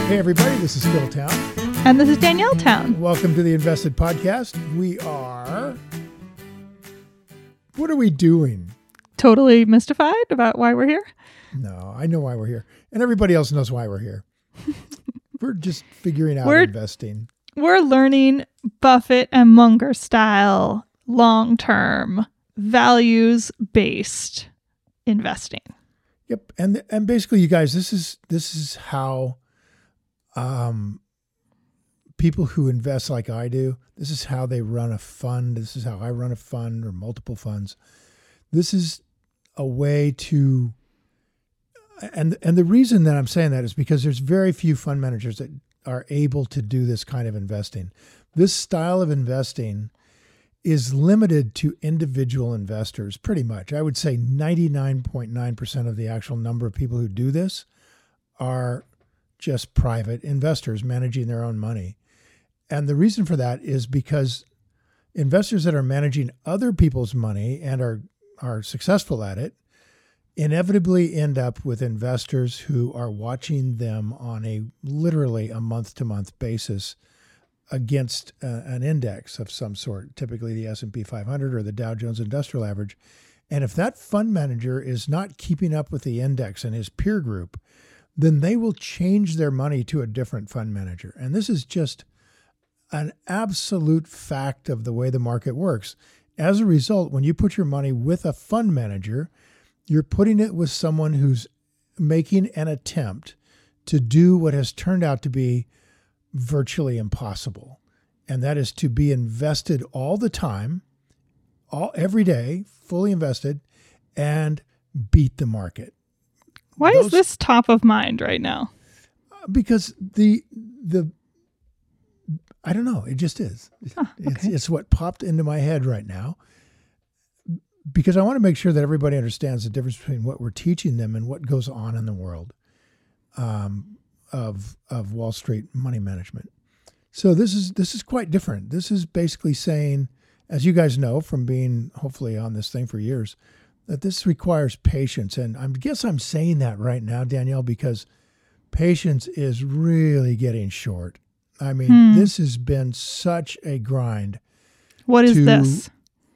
Hey everybody, this is Phil Town. And this is Danielle Town. Welcome to the Invested Podcast. What are we doing? Totally mystified about why we're here? No, I know why we're here. And everybody else knows why we're here. We're just figuring out investing. We're learning Buffett and Munger style, long-term, values-based investing. Yep. And basically, you guys, this is how people who invest like I do, this is how they run a fund. This is how I run a fund or multiple funds. This is a way to, and the reason that I'm saying that is because there's very few fund managers that are able to do this kind of investing. This style of investing is limited to individual investors, pretty much. I would say 99.9% of the actual number of people who do this are just private investors managing their own money. And the reason for that is because investors that are managing other people's money and are successful at it inevitably end up with investors who are watching them on literally a month-to-month basis against an index of some sort, typically the S&P 500 or the Dow Jones Industrial Average. And if that fund manager is not keeping up with the index and his peer group, then they will change their money to a different fund manager. And this is just an absolute fact of the way the market works. As a result, when you put your money with a fund manager, you're putting it with someone who's making an attempt to do what has turned out to be virtually impossible. And that is to be invested all the time, every day, fully invested, and beat the market. Why is this top of mind right now? Because I don't know. It just is. Okay. It's what popped into my head right now. Because I want to make sure that everybody understands the difference between what we're teaching them and what goes on in the world of Wall Street money management. So this is quite different. This is basically saying, as you guys know from being hopefully on this thing for years, that this requires patience. And I guess I'm saying that right now, Danielle, because patience is really getting short. I mean, this has been such a grind. What is this?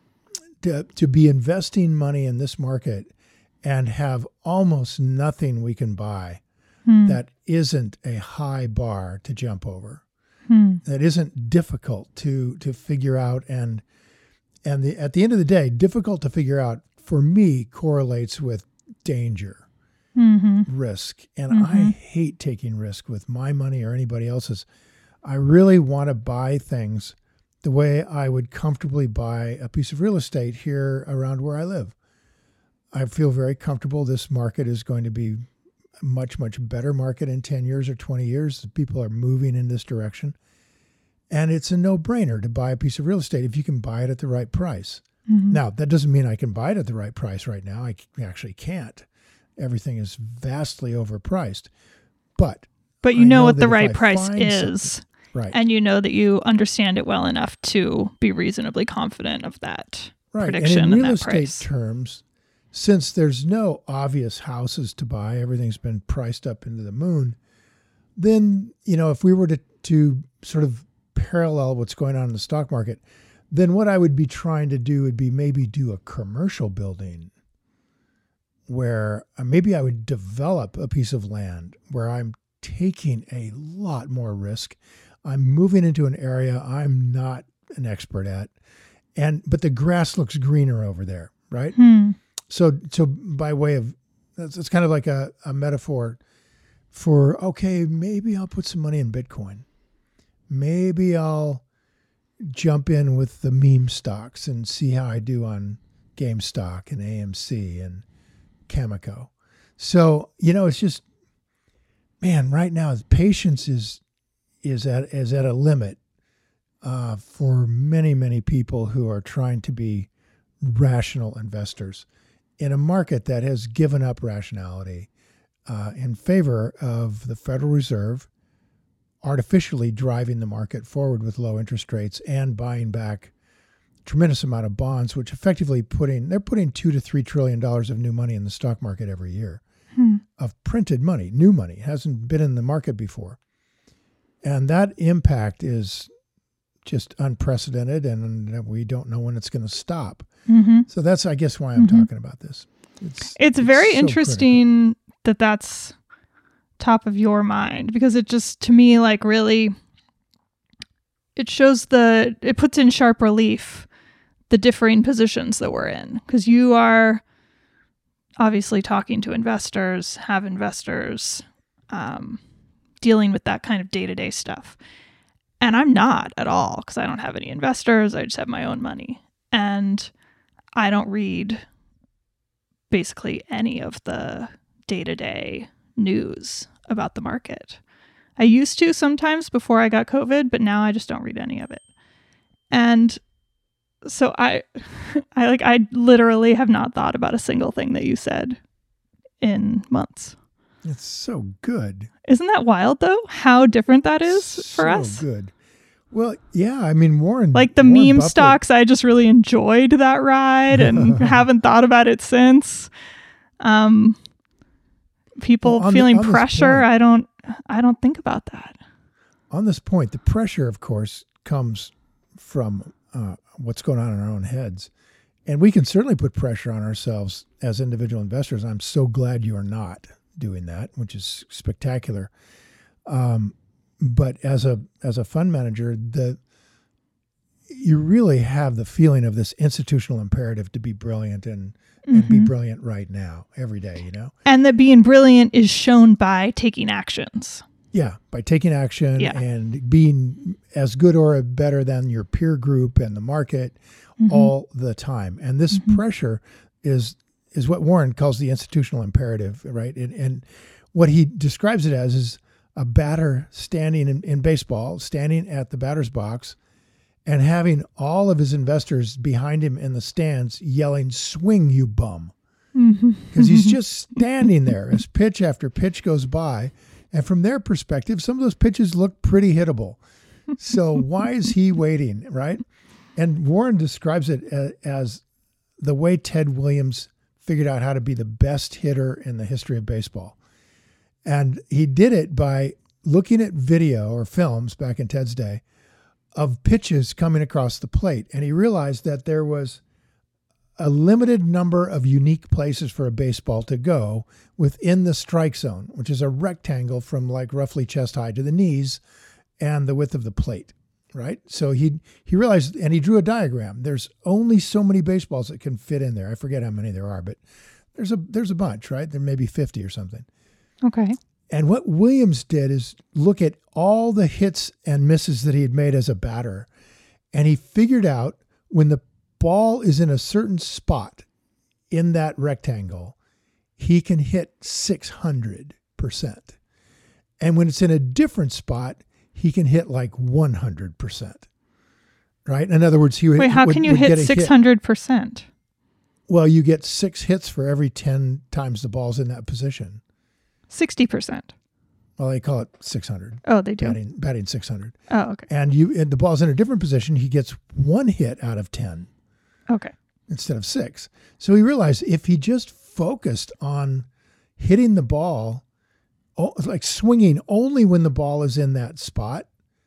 To be investing money in this market and have almost nothing we can buy that isn't a high bar to jump over, that isn't difficult to figure out. And at the end of the day, difficult to figure out for me correlates with danger, risk. And I hate taking risk with my money or anybody else's. I really want to buy things the way I would comfortably buy a piece of real estate here around where I live. I feel very comfortable this market is going to be a much, much better market in 10 years or 20 years. People are moving in this direction. And it's a no-brainer to buy a piece of real estate if you can buy it at the right price. Now, that doesn't mean I can buy it at the right price right now. I actually can't. Everything is vastly overpriced. But you know what the right price is. Right. And you know that you understand it well enough to be reasonably confident of that prediction and in real that price. estate terms, since there's no obvious houses to buy, everything's been priced up into the moon, then, if we were to sort of parallel what's going on in the stock market, then what I would be trying to do would be maybe do a commercial building where maybe I would develop a piece of land where I'm taking a lot more risk. I'm moving into an area I'm not an expert at, but the grass looks greener over there, right? So by way of, it's kind of like a metaphor for, okay, maybe I'll put some money in Bitcoin. Maybe I'll jump in with the meme stocks and see how I do on GameStop and AMC and Cameco. So, it's just, man, right now patience is at a limit for many, many people who are trying to be rational investors in a market that has given up rationality in favor of the Federal Reserve artificially driving the market forward with low interest rates and buying back a tremendous amount of bonds, which effectively they're putting $2 to $3 trillion of new money in the stock market every year of printed money, new money. It hasn't been in the market before. And that impact is just unprecedented, and we don't know when it's going to stop. Mm-hmm. So that's, I guess, why I'm talking about this. It's very so interesting that that's top of your mind, because it just, to me, like, really, it shows it puts in sharp relief the differing positions that we're in, because you are obviously talking to investors, have investors, dealing with that kind of day-to-day stuff. And I'm not at all, because I don't have any investors. I just have my own money. And I don't read basically any of the day-to-day news about the market. I used to sometimes before I got COVID, but now I just don't read any of it. And so I literally have not thought about a single thing that you said in months. It's so good. Isn't that wild, though? How different that is for us? So good. Well, yeah, I mean, Warren... Like the Warren meme Buffett, stocks, I just really enjoyed that ride and haven't thought about it since. People feeling pressure, I don't think about that. On this point, the pressure, of course, comes from what's going on in our own heads. And we can certainly put pressure on ourselves as individual investors. I'm so glad you are not doing that, which is spectacular. But as a fund manager, you really have the feeling of this institutional imperative to be brilliant and be brilliant right now, every day, you know? And that being brilliant is shown by taking actions. Yeah, by taking action and being as good or better than your peer group and the market all the time. And this pressure is what Warren calls the institutional imperative, right? And what he describes it as is a batter standing in baseball, standing at the batter's box and having all of his investors behind him in the stands yelling, "Swing, you bum." Because he's just standing there as pitch after pitch goes by. And from their perspective, some of those pitches look pretty hittable. So why is he waiting, right? And Warren describes it as the way Ted Williams figured out how to be the best hitter in the history of baseball. And he did it by looking at video or films back in Ted's day of pitches coming across the plate. And he realized that there was a limited number of unique places for a baseball to go within the strike zone, which is a rectangle from like roughly chest high to the knees and the width of the plate, right? So he realized, and he drew a diagram. There's only so many baseballs that can fit in there. I forget how many there are, but there's a bunch, right? There may be 50 or something. Okay. And what Williams did is look at all the hits and misses that he had made as a batter. And he figured out when the ball is in a certain spot in that rectangle, he can hit 600%. And when it's in a different spot, he can hit like 100%. Right? In other words, Wait, how can you hit 600%? Well, you get 6 hits for every 10 times the ball's in that position. 60%. Well, they call it 600. Oh, they do. Batting 600. Oh, okay. And the ball's in a different position, he gets 1 hit out of 10. Okay. Instead of 6. So he realized if he just focused on hitting the ball, like swinging only when the ball is in that spot,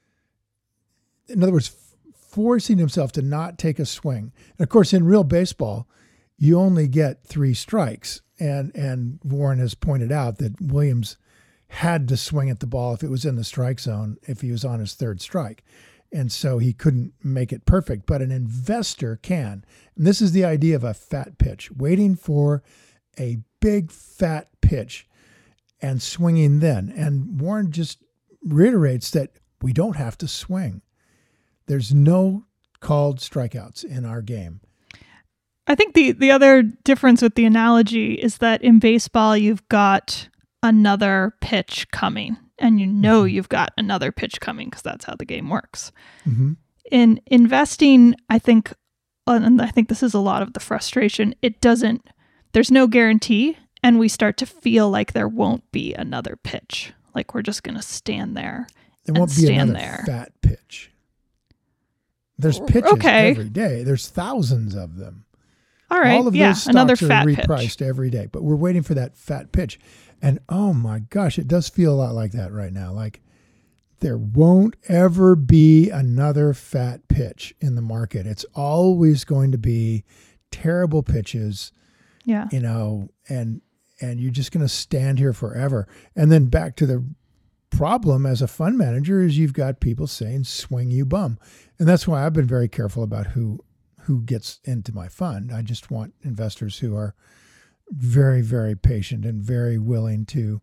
in other words, forcing himself to not take a swing. And of course, in real baseball, you only get 3 strikes. And Warren has pointed out that Williams had to swing at the ball if it was in the strike zone, if he was on his 3rd strike. And so he couldn't make it perfect, but an investor can. And this is the idea of a fat pitch, waiting for a big fat pitch and swinging then. And Warren just reiterates that we don't have to swing. There's no called strikeouts in our game. I think the other difference with the analogy is that in baseball, you've got another pitch coming. And you know you've got another pitch coming because that's how the game works. Mm-hmm. In investing, I think, and I think this is a lot of the frustration, there's no guarantee, and we start to feel like there won't be another pitch. Like we're just going to stand there. There won't be another fat pitch. There's pitches every day. There's thousands of them. All right, all of those stocks another are fat repriced pitch every day, but we're waiting for that fat pitch. And oh my gosh, it does feel a lot like that right now. Like there won't ever be another fat pitch in the market. It's always going to be terrible pitches, Yeah. and you're just going to stand here forever. And then back to the problem as a fund manager is you've got people saying, swing you bum. And that's why I've been very careful about who gets into my fund. I just want investors who are very, very patient and very willing to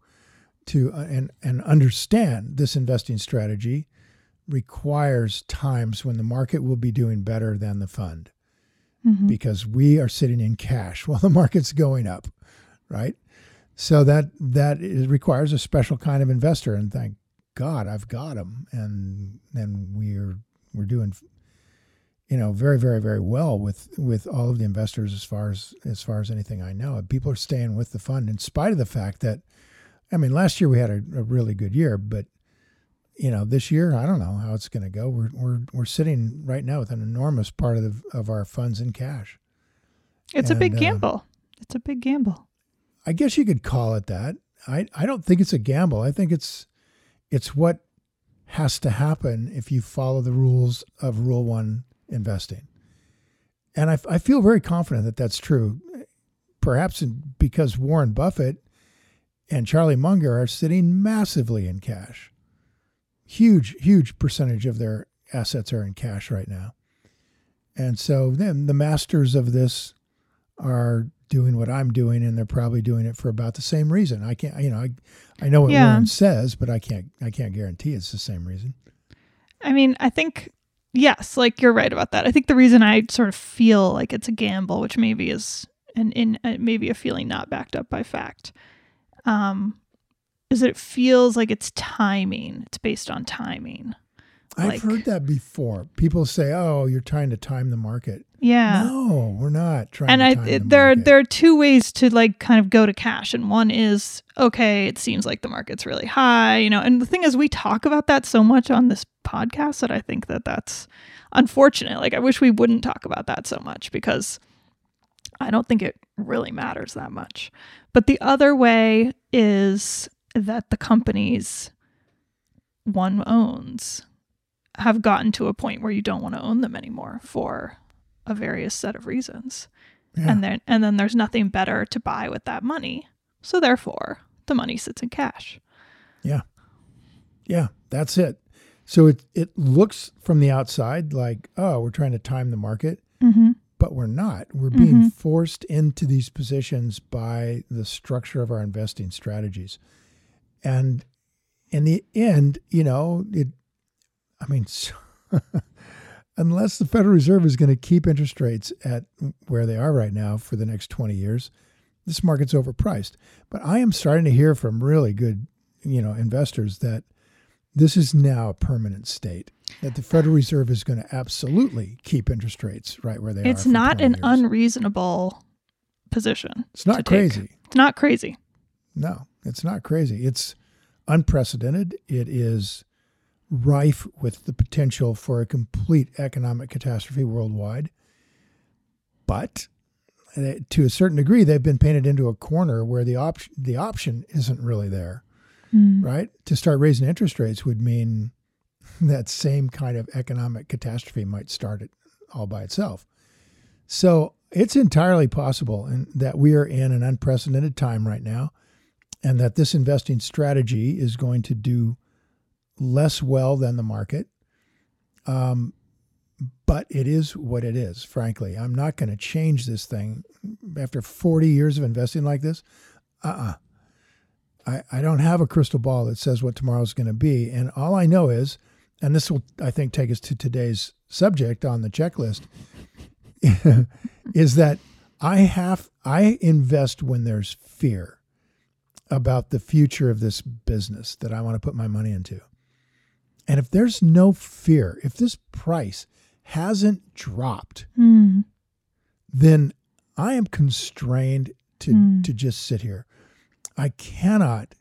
understand this investing strategy requires times when the market will be doing better than the fund, because we are sitting in cash while the market's going up, right? So that requires a special kind of investor, and thank God I've got them, and we're doing very, very, very well with all of the investors as far as anything I know. People are staying with the fund in spite of the fact that, last year we had a really good year, but this year I don't know how it's going to go. We're sitting right now with an enormous part of our funds in cash. It's a big gamble. It's a big gamble. I guess you could call it that. I don't think it's a gamble. I think it's what has to happen if you follow the rules of Rule 1 investing. And I feel very confident that that's true, perhaps because Warren Buffett and Charlie Munger are sitting massively in cash. Huge, huge percentage of their assets are in cash right now. And so then the masters of this are doing what I'm doing, and they're probably doing it for about the same reason. I can't, I know what Warren says, but I can't guarantee it's the same reason. I think, yes, like you're right about that. I think the reason I sort of feel like it's a gamble, which maybe is maybe a feeling not backed up by fact, is that it feels like it's timing. It's based on timing. I've heard that before. People say, "Oh, you're trying to time the market." Yeah. No, we're not trying to time the market. There are two ways to kind of go to cash. And one is, okay, it seems like the market's really high, and the thing is we talk about that so much on this podcast that I think that's unfortunate. Like I wish we wouldn't talk about that so much because I don't think it really matters that much. But the other way is that the companies one owns have gotten to a point where you don't want to own them anymore for a various set of reasons. Yeah. And then there's nothing better to buy with that money. So therefore, the money sits in cash. Yeah. Yeah, that's it. So it looks from the outside like, oh, we're trying to time the market, but we're not. We're being forced into these positions by the structure of our investing strategies. And in the end, unless the Federal Reserve is going to keep interest rates at where they are right now for the next 20 years, this market's overpriced. But I am starting to hear from really good, investors that this is now a permanent state, that the Federal Reserve is going to absolutely keep interest rates right where they are. It's not an unreasonable position. It's not crazy. It's not crazy. No, it's not crazy. It's unprecedented. It is rife with the potential for a complete economic catastrophe worldwide. But to a certain degree, they've been painted into a corner where the option isn't really there, right? To start raising interest rates would mean that same kind of economic catastrophe might start it all by itself. So it's entirely possible that we are in an unprecedented time right now, and that this investing strategy is going to do less well than the market. But it is what it is, frankly. I'm not going to change this thing after 40 years of investing like this. I don't have a crystal ball that says what tomorrow's going to be. And all I know is, and this will, I think, take us to today's subject on the checklist, is that I invest when there's fear about the future of this business that I want to put my money into. And if there's no fear, if this price hasn't dropped, then I am constrained to just sit here. I cannot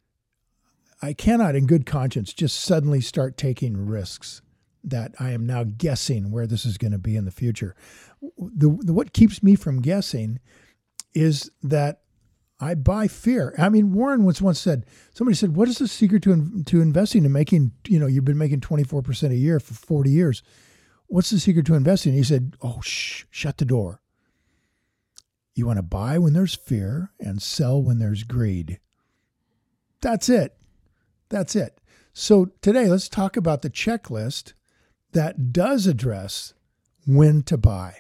in good conscience just suddenly start taking risks that I am now guessing where this is going to be in the future. What keeps me from guessing is that I buy fear. I mean, Warren once said, somebody said, what is the secret to investing and making, you've been making 24% a year for 40 years. What's the secret to investing? He said, shut the door. You want to buy when there's fear and sell when there's greed. That's it. That's it. So today, let's talk about the checklist that does address when to buy.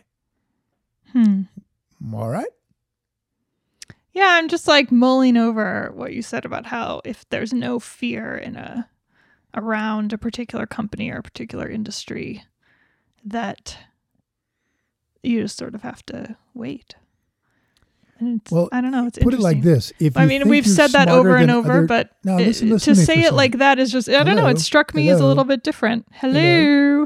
All right. Yeah, I'm just like mulling over what you said about how if there's no fear around a particular company or a particular industry, that you just sort of have to wait. And it's, I don't know. It's put it like this. We've said that over and over, but to say it like that is just, I don't know. It struck me as a little bit different. Hello.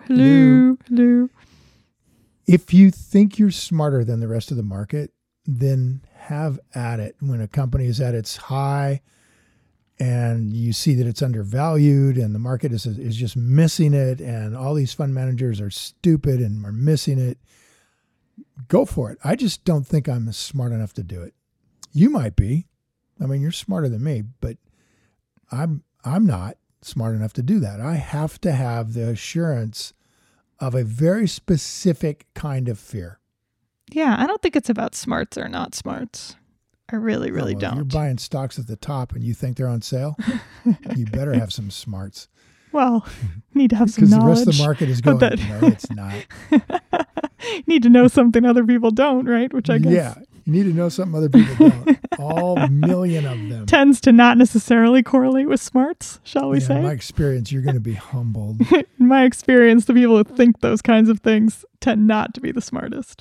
If you think you're smarter than the rest of the market, then have at it. When a company is at its high and you see that it's undervalued and the market is just missing it and all these fund managers are stupid and are missing it, go for it. I just don't think I'm smart enough to do it. You might be. I mean, you're smarter than me, but I'm not smart enough to do that. I have to have the assurance of a very specific kind of fear. Yeah, I don't think it's about smarts or not smarts. I really don't. If you're buying stocks at the top and you think they're on sale, you better have some smarts. Well, need to have some knowledge. Because the rest of the market is going, no, it's not. Need to know something other people don't, right? Which I guess. Yeah, you need to know something other people don't. All million of them. Tends to not necessarily correlate with smarts, shall we say? In my experience, you're going to be humbled. In my experience, the people who think those kinds of things tend not to be the smartest.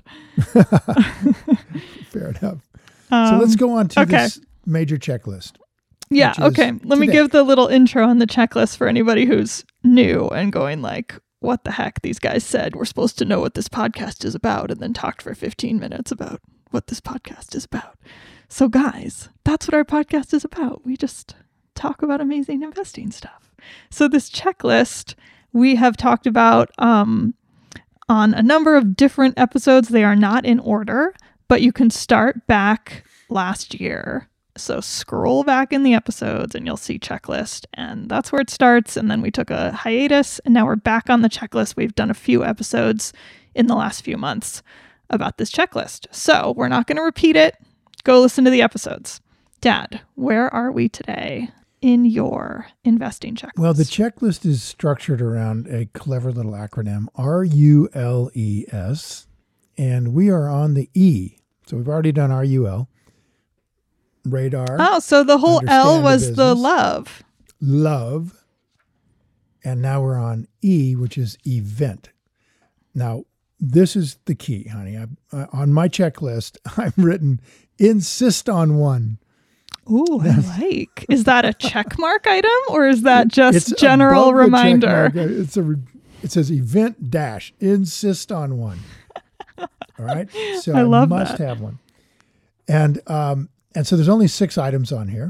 Fair enough. So let's go on to this major checklist. Yeah, okay. Let me give the little intro on the checklist for anybody who's new and going like, what the heck? These guys said we're supposed to know what this podcast is about and then talked for 15 minutes about what this podcast is about. So guys, that's what our podcast is about. We just talk about amazing investing stuff. So this checklist we have talked about on a number of different episodes. They are not in order, but you can start back last year. So scroll back in the episodes and you'll see checklist, and that's where it starts. And then we took a hiatus and now we're back on the checklist. We've done a few episodes in the last few months about this checklist. So we're not going to repeat it. Go listen to the episodes. Dad, where are we today in your investing checklist? Well, the checklist is structured around a clever little acronym, RULES, and we are on the E. So we've already done RUL. Radar. Oh, so the whole L was the love. Love. And now we're on E, which is event. Now, this is the key, honey. On my checklist, I've written, insist on one. Ooh, I like. Is that a check mark item or is that just general reminder? It says event dash, insist on one. All right. So I love must have one. And so there's only 6 items on here.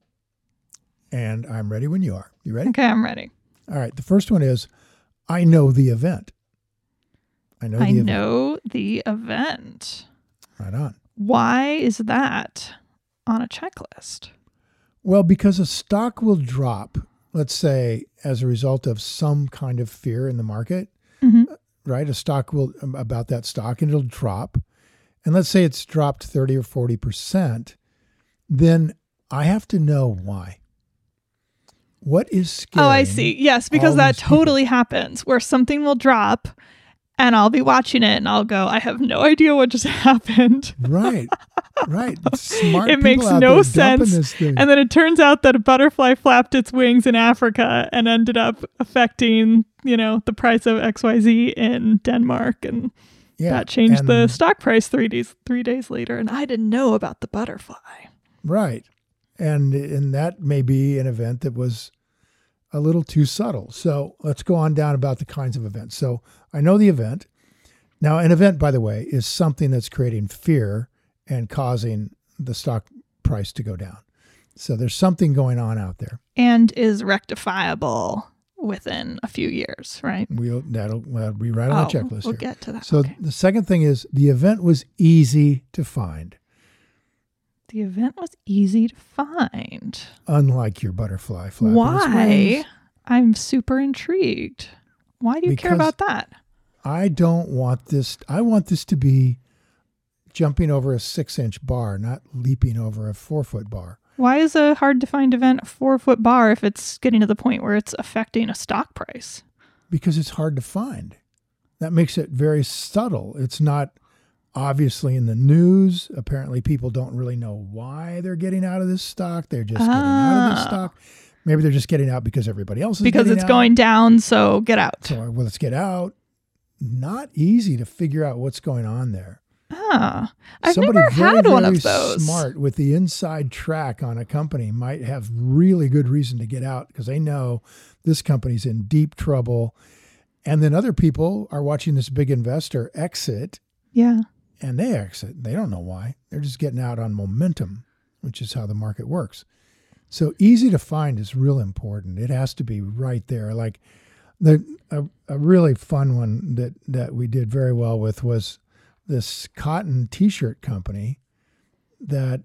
And I'm ready when you are. You ready? Okay, I'm ready. All right. The first one is, I know the event. I know the event. Right on. Why is that on a checklist? Well, because a stock will drop, let's say, as a result of some kind of fear in the market, right? A stock will, about that stock, and it'll drop. And let's say it's dropped 30 or 40%. Then I have to know why. What is scaring? Oh, I see. Yes, because that totally happens where something will drop and I'll be watching it and I'll go, I have no idea what just happened. Right. Smart it makes no sense. And then it turns out that a butterfly flapped its wings in Africa and ended up affecting, the price of XYZ in Denmark. And that changed the stock price 3 days later. And I didn't know about the butterfly. Right. And that may be an event that was a little too subtle. So let's go on down about the kinds of events. So I know the event. Now, an event, by the way, is something that's creating fear and causing the stock price to go down. So there's something going on out there. And is rectifiable within a few years, right? That'll be right on the checklist. We'll get to that. So the second thing is the event was easy to find. The event was easy to find. Unlike your butterfly flapping its Why? wings. I'm super intrigued. Why do you care Because about that? I don't want this. I want this to be jumping over a 6-inch bar, not leaping over a 4-foot bar. Why is a hard to find event a 4-foot bar if it's getting to the point where it's affecting a stock price? Because it's hard to find. That makes it very subtle. It's not obviously in the news. Apparently people don't really know why they're getting out of this stock. They're just getting out of this stock. Maybe they're just getting out because everybody else is because getting it's out. going down, so get out. So, well, let's get out. Not easy to figure out what's going on there. I've Somebody never had very, one very of those. smart with the inside track on a company might have really good reason to get out because they know this company's in deep trouble. And then other people are watching this big investor exit Yeah. and they exit. They don't know why. They're just getting out on momentum, which is how the market works. So easy to find is real important. It has to be right there. Like a really fun one that we did very well with was this cotton T-shirt company that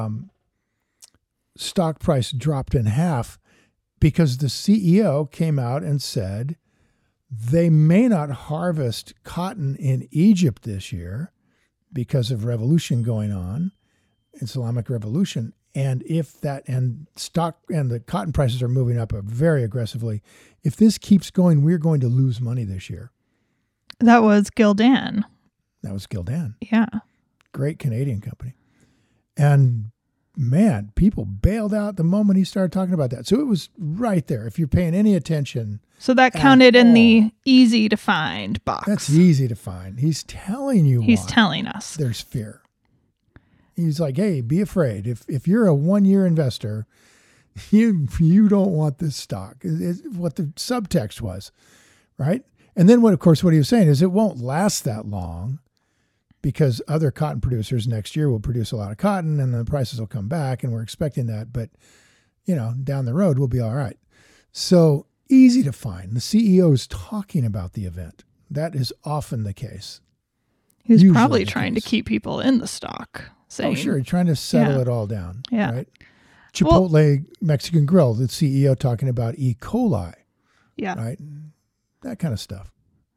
stock price dropped in half because the CEO came out and said they may not harvest cotton in Egypt this year because of revolution going on, Islamic revolution. And if that and stock and the cotton prices are moving up very aggressively, if this keeps going, we're going to lose money this year. That was Gildan. That was Gildan. Yeah. Great Canadian company. And man, people bailed out the moment he started talking about that. So it was right there. If you're paying any attention. So that counted in the easy to find box. That's easy to find. He's telling you He's why telling us. there's fear. He's like, hey, be afraid. If you're a 1-year investor, you don't want this stock. It's what the subtext was, right? And then what he was saying is it won't last that long because other cotton producers next year will produce a lot of cotton and the prices will come back and we're expecting that. But, down the road, we'll be all right. So easy to find. The CEO is talking about the event. That is often the case. He's Usually probably the trying to case. keep people in the stock. Saying, Oh, sure. Trying to settle it all down. Yeah. Right? Chipotle Mexican Grill, the CEO talking about E. coli. Yeah. Right? That kind of stuff.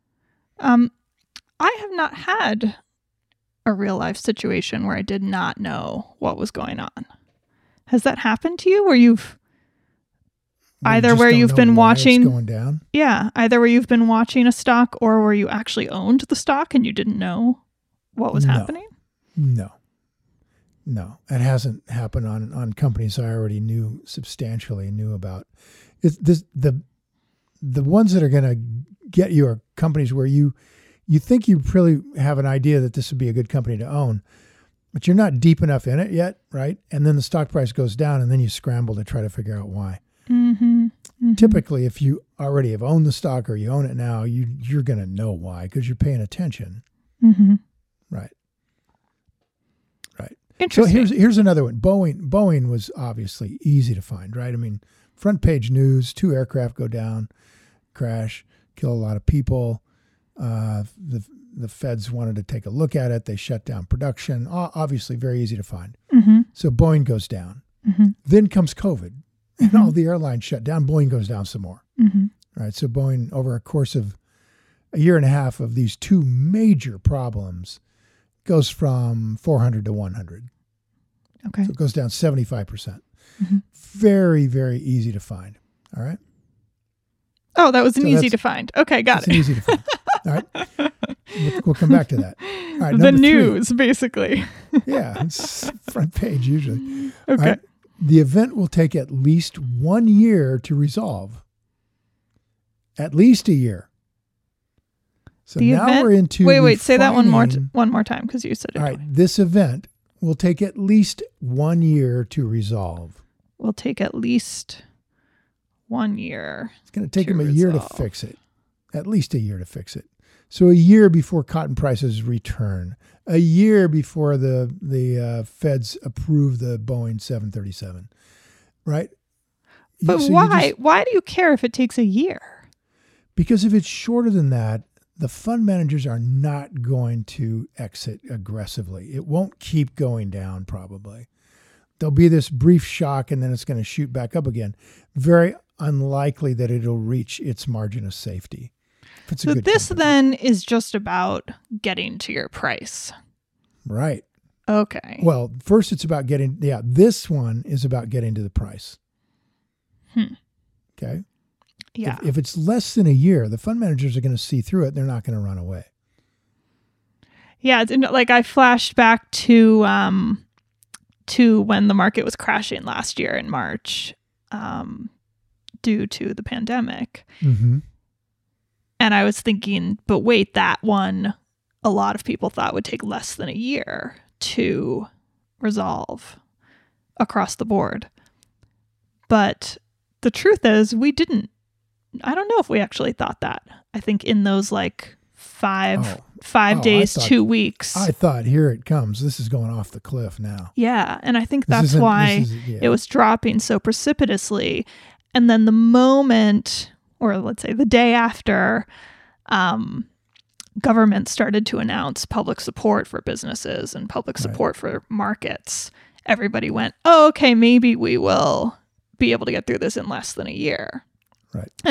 I have not had a real life situation where I did not know what was going on. Has that happened to you where you've either where you've been watching going down? Yeah, either where you've been watching a stock or where you actually owned the stock and you didn't know what was happening? No. It hasn't happened on companies I already substantially knew about. The ones that are going to get you are companies where you think you really have an idea that this would be a good company to own, but you're not deep enough in it yet, right? And then the stock price goes down and then you scramble to try to figure out why. Mm-hmm. Mm-hmm. Typically, if you already have owned the stock or you own it now, you're going to know why because you're paying attention. Mm-hmm. Right. So Interesting. here's another one. Boeing was obviously easy to find, right? I mean, front page news, 2 aircraft go down, crash, kill a lot of people. The feds wanted to take a look at it. They shut down production. Obviously very easy to find. Mm-hmm. So Boeing goes down. Mm-hmm. Then comes COVID and all the airlines shut down. Boeing goes down some more. Mm-hmm. Right. So Boeing, over a course of a year and a half of these 2 major problems, goes from 400 to 100. Okay. So it goes down 75%. Mm-hmm. Very, very easy to find. All right. Oh, that was So an easy that's- to find. Okay, got It's it. easy to find. All right. We'll come back to that. All right. The number 3. news, basically. Yeah. It's front page usually. Okay. All right. The event will take at least 1 year to resolve. At least a year. So The now event- we're into Wait, say that one more refining- time because you said it. All right. This event will take at least 1 year to resolve. Will take at least 1 year. It's going to take To them a year to resolve. fix it. At least a year to fix it. So a year before cotton prices return. A year before the feds approve the Boeing 737. Right? But So why? Why do you care if it takes a year? Because if it's shorter than that, the fund managers are not going to exit aggressively. It won't keep going down probably. there'll be this brief shock and then it's going to shoot back up again. Very unlikely that it'll reach its margin of safety. If it's a So good this company. then is just about getting to your price. Right. Okay. Well, first it's about this one is about getting to the price. Okay. Yeah. If it's less than a year, the fund managers are going to see through it. They're not going to run away. Yeah. Like I flashed back to when the market was crashing last year in March, due to the pandemic. Mm-hmm. And I was thinking, but wait, that one, a lot of people thought would take less than a year to resolve across the board. But the truth is we didn't. I don't know if we actually thought that. I think in those like five days, 2 weeks. I thought, here it comes. This is going off the cliff now. Yeah. And I think that's why it was dropping so precipitously. And then the moment, or let's say the day after, government started to announce public support for businesses and public support for markets, everybody went, oh, okay, maybe we will be able to get through this in less than a year. Right. And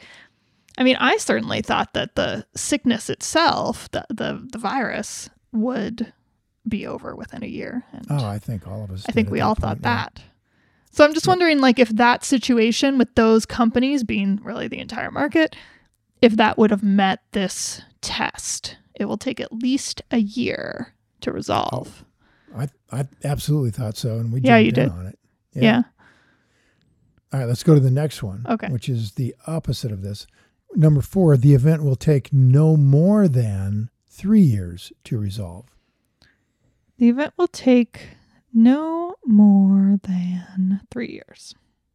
I certainly thought that the sickness itself, the virus, would be over within a year. And I think all of us I think we all thought that. So I'm just wondering, like, if that situation with those companies being really the entire market, if that would have met this test. It will take at least a year to resolve. I absolutely thought so, and we jumped in on it. Yeah. All right, let's go to the next one, which is the opposite of this. Number 4, the event will take no more than 3 years to resolve. The event will take no more than 3 years.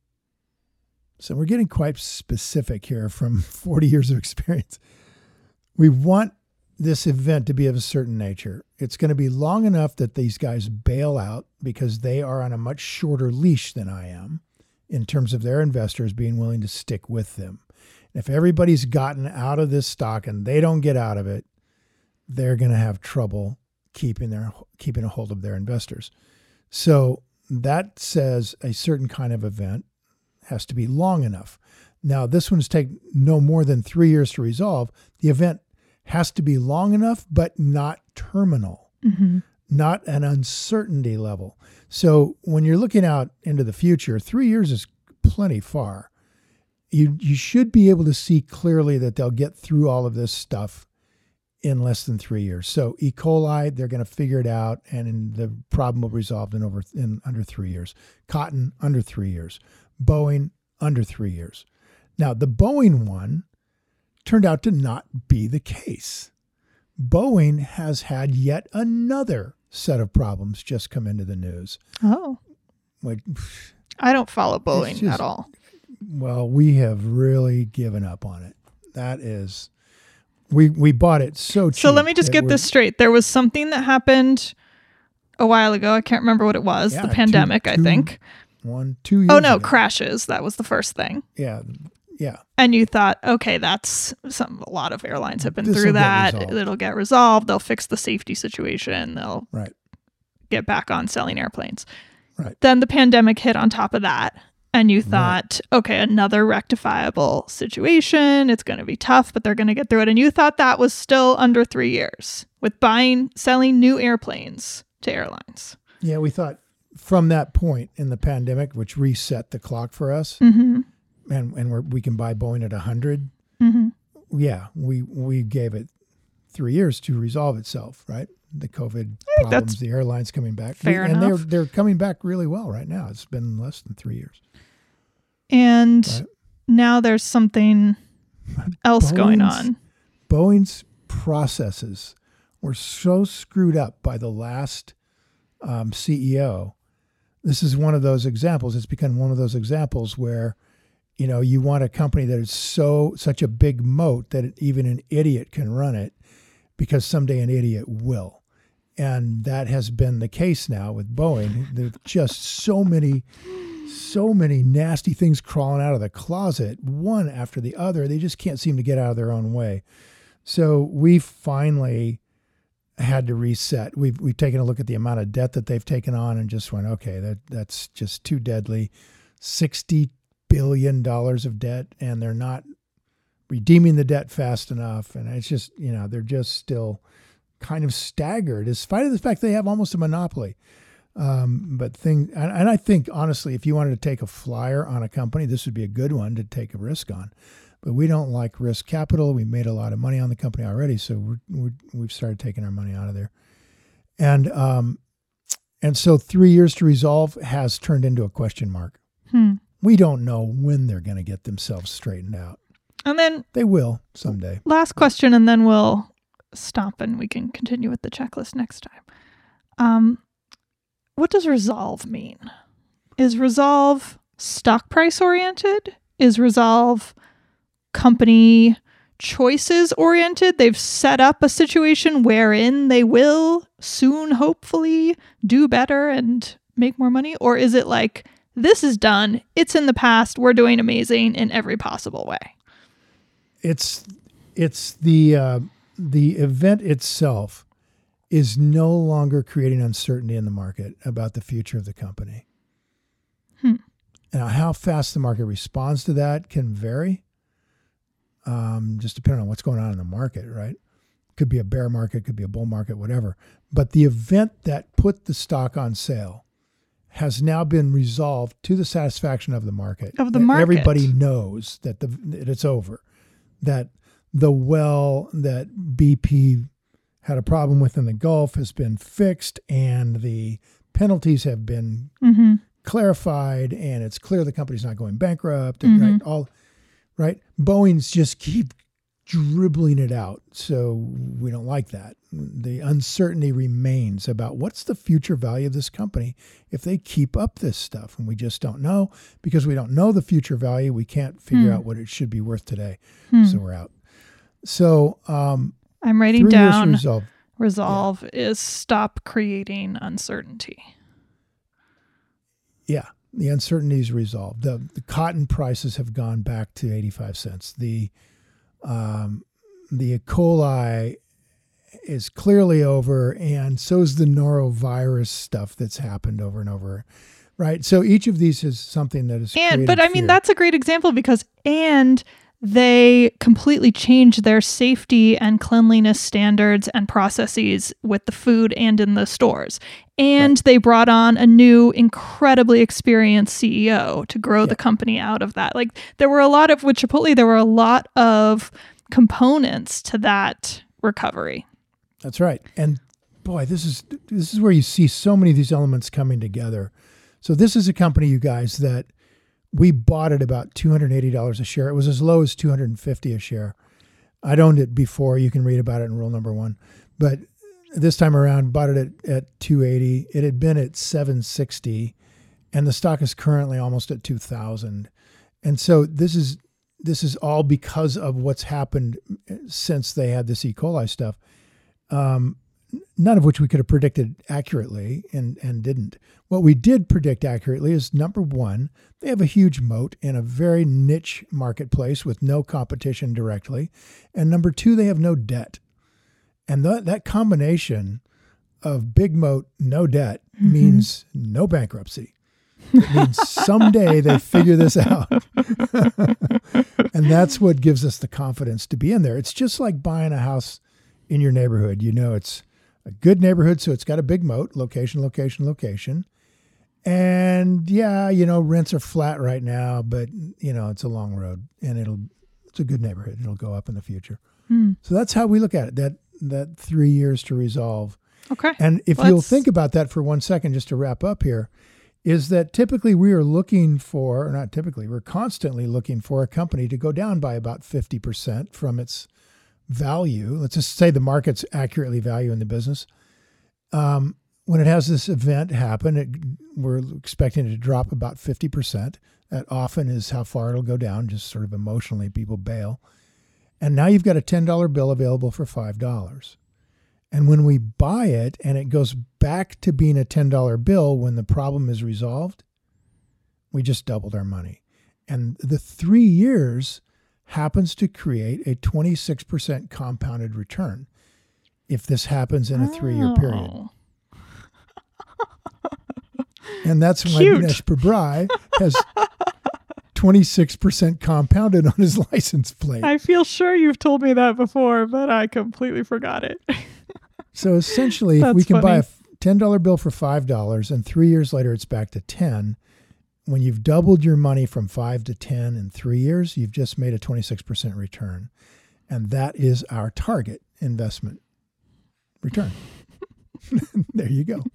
So we're getting quite specific here from 40 years of experience. We want this event to be of a certain nature. It's going to be long enough that these guys bail out because they are on a much shorter leash than I am in terms of their investors being willing to stick with them. If everybody's gotten out of this stock and they don't get out of it, they're going to have trouble keeping a hold of their investors. So that says a certain kind of event has to be long enough. Now, this one's take no more than 3 years to resolve. The event has to be long enough, but not terminal, not an uncertainty level. So when you're looking out into the future, 3 years is plenty far. You should be able to see clearly that they'll get through all of this stuff in less than 3 years. So E. coli, they're going to figure it out, and the problem will be resolved in under 3 years. Cotton, under 3 years. Boeing, under 3 years. Now, the Boeing one turned out to not be the case. Boeing has had yet another set of problems just come into the news. Oh. I don't follow Boeing at all. Well, we have really given up on it. That is, we bought it so cheap. So let me just get this straight. There was something that happened a while ago. I can't remember what it was. The pandemic, I think. 2 years ago. Crashes. That was the first thing. Yeah. And you thought, okay, that's a lot of airlines have been through that. It'll get resolved. They'll fix the safety situation. They'll get back on selling airplanes. Right. Then the pandemic hit on top of that. And you thought, okay, another rectifiable situation. It's going to be tough, but they're going to get through it. And you thought that was still under 3 years with selling new airplanes to airlines. Yeah, we thought from that point in the pandemic, which reset the clock for us, and we can buy Boeing at 100. Yeah, we gave it 3 years to resolve itself, right? The COVID problems, the airlines coming back. Fair enough. And they're coming back really well right now. It's been less than 3 years. And now there's something else going on. Boeing's processes were so screwed up by the last CEO. This is one of those examples. It's become one of those examples where, you want a company that is such a big moat that even an idiot can run it, because someday an idiot will. And that has been the case now with Boeing. There's just so many nasty things crawling out of the closet, one after the other. They just can't seem to get out of their own way. So we finally had to reset. We've taken a look at the amount of debt that they've taken on and just went, okay, that's just too deadly. $60 billion of debt, and they're not redeeming the debt fast enough. And it's just, they're just still kind of staggered, in spite of the fact they have almost a monopoly. And I think, honestly, if you wanted to take a flyer on a company, this would be a good one to take a risk on. But we don't like risk capital. We made a lot of money on the company already, so we've started taking our money out of there. And so 3 years to resolve has turned into a question mark. We don't know when they're going to get themselves straightened out. And then they will someday. Last question, and then we'll stop and we can continue with the checklist next time. What does resolve mean? Is resolve stock price oriented? Is resolve company choices oriented? They've set up a situation wherein they will soon, hopefully, do better and make more money? Or is it like, this is done, it's in the past, we're doing amazing in every possible way? It's the event itself is no longer creating uncertainty in the market about the future of the company. Now, how fast the market responds to that can vary, just depending on what's going on in the market, right? Could be a bear market, could be a bull market, whatever. But the event that put the stock on sale has now been resolved to the satisfaction of the market. Everybody knows that it's over. That the well that BP had a problem with in the Gulf has been fixed, and the penalties have been clarified, and it's clear the company's not going bankrupt. And right? Boeing's just keep dribbling it out. So we don't like that. The uncertainty remains about what's the future value of this company if they keep up this stuff. And we just don't know. Because we don't know the future value, we can't figure out what it should be worth today. So we're out. So I'm writing down resolve is stop creating uncertainty. Yeah. The uncertainty is resolved. The cotton prices have gone back to 85 cents. The E. coli is clearly over, and so is the norovirus stuff that's happened over and over, right? So each of these is something that is but I mean, that's a great example because they completely changed their safety and cleanliness standards and processes with the food and in the stores. And they brought on a new, incredibly experienced CEO to grow the company out of that. Like, there were a lot of, with Chipotle, there were a lot of components to that recovery. That's right. And boy, this is where you see so many of these elements coming together. So this is a company, you guys, that we bought at about $280 a share. It was as low as $250 a share. I'd owned it before. You can read about it in rule number 1. But this time around, bought it at $280. It had been at $760, and the stock is currently almost at $2,000. And so this is all because of what's happened since they had this E. coli stuff. None of which we could have predicted accurately and didn't. What we did predict accurately is, number 1, they have a huge moat in a very niche marketplace with no competition directly. And number 2, they have no debt. And that combination of big moat, no debt means no bankruptcy. It means someday they figure this out. And that's what gives us the confidence to be in there. It's just like buying a house in your neighborhood. You know, it's a good neighborhood, so it's got a big moat, location, location, location. And yeah, rents are flat right now, but it's a long road, and it's a good neighborhood. It'll go up in the future. So that's how we look at it, that 3 years to resolve. Okay. And if you'll think about that for 1 second, just to wrap up here, is that typically we are looking for, or not typically, we're constantly looking for a company to go down by about 50% from its value. Let's just say the market's accurately valuing the business. When it has this event happen, we're expecting it to drop about 50%. That often is how far it'll go down, just sort of emotionally people bail. And now you've got a $10 bill available for $5. And when we buy it and it goes back to being a $10 bill when the problem is resolved, we just doubled our money. And the 3 years happens to create a 26% compounded return. if this happens in a 3-year period. And that's why Cute. Dinesh Pabrai has 26% compounded on his license plate. I feel sure you've told me that before, but I completely forgot it. So essentially, if That's we can buy a funny. $10 bill for $5 and 3 years later it's back to 10, when you've doubled your money from 5 to 10 in 3 years, you've just made a 26% return. And that is our target investment return. There you go.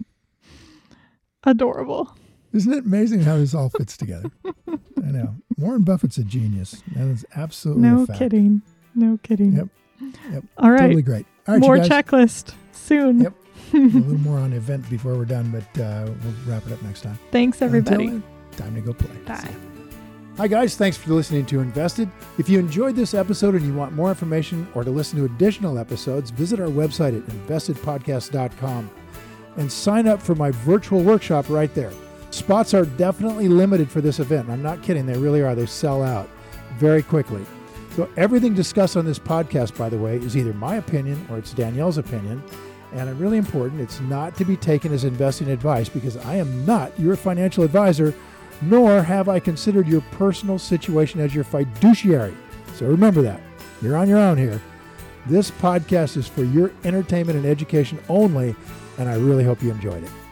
Adorable. Isn't it amazing how this all fits together? I know. Warren Buffett's a genius. That is absolutely a No fact. kidding. No kidding. Yep. All right. Totally great. All right, More you guys. checklist soon. Yep. A little more on event before we're done, but we'll wrap it up next time. Thanks, everybody. Until then, time to go play. Bye. Hi, guys. Thanks for listening to Invested. If you enjoyed this episode and you want more information or to listen to additional episodes, visit our website at investedpodcast.com and sign up for my virtual workshop right there. Spots are definitely limited for this event. I'm not kidding. They really are. They sell out very quickly. So everything discussed on this podcast, by the way, is either my opinion or it's Danielle's opinion. And really important, it's not to be taken as investing advice because I am not your financial advisor, nor have I considered your personal situation as your fiduciary. So remember that. You're on your own here. This podcast is for your entertainment and education only, and I really hope you enjoyed it.